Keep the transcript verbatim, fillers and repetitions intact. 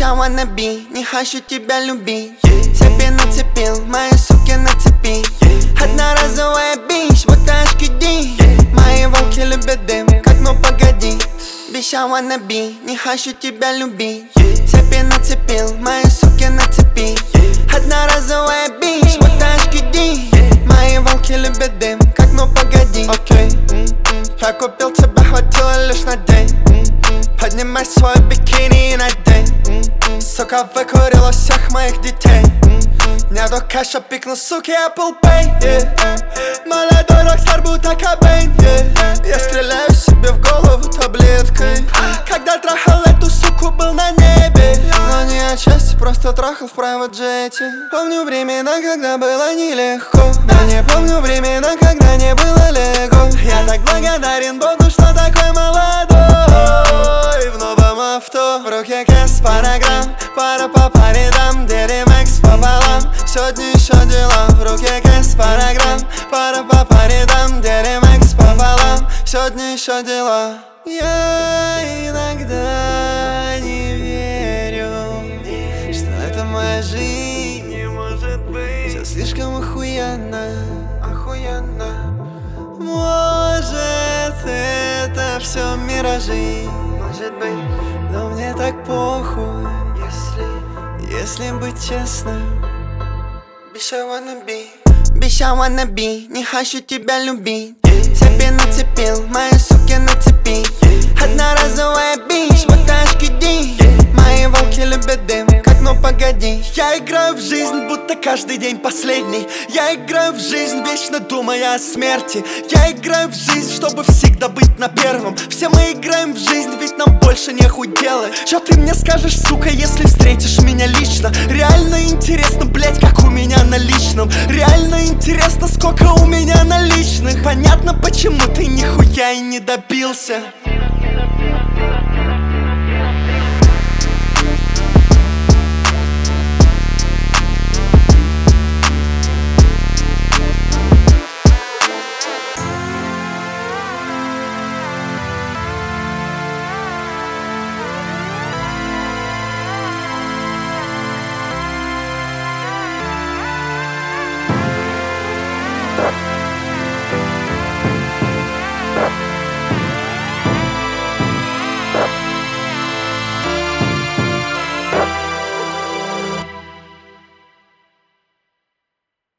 Bitch, I wanna be, не хочу тебя любить. Цепи нацепил, мои суки на цепи. Одноразовая бич, вот ташки ди. Мои волки любят дым, как ну погоди. Bitch, I wanna be, не хочу тебя любить. Цепи нацепил, мои суки на цепи. Одноразовая бич, вот ташки ди. Мои волки любят дым, как ну погоди. Окей, я купил тебя, хватило лишь на день. Поднимай свой бикини и надень. Сука выкурила всех моих детей. Нету кэша, пикну, суки, Apple Pay, yeah. Молодой рокстар, будто Кобейн, yeah. Я стреляю себе в голову таблеткой. Когда трахал эту суку, был на небе. Но не отчасти, просто трахал в private джете. Помню времена, когда было нелегко. Но не помню времена, когда не было лего. Я так благодарен Богу, что такой молодой. В новом авто, в руке кэс, пара грамм. Пара по паре дам, Деремекс пополам. Сегодня еще дела, в руке кэс, пара грамм. Пара по паре дам, Деремекс пополам. Сегодня еще дела. Я иногда не верю, что это моя жизнь. Не может быть. Все слишком охуенно, охуенно. Может, это все миражи. Может быть. Но мне так похуй, если, если быть честным. Bitch, I wanna be, bitch, I wanna be, не хочу тебя любить. Цепи нацепил, мои суки на цепи. Одноразовая бич, вот ташки ди. Мои волки любят дым, как ну погоди. Я играю в жизнь, будто каждый день последний. Я играю в жизнь, вечно думая о смерти. Я играю в жизнь, чтобы всегда быть на первом. Все мы играем в жизнь, ведь нам больше нехуй делать. Чё ты мне скажешь, сука, если встретишь меня лично? Реально интересно, блять, как у меня на личном. Реально интересно, сколько у меня наличных. Понятно, почему ты нихуя и не добился.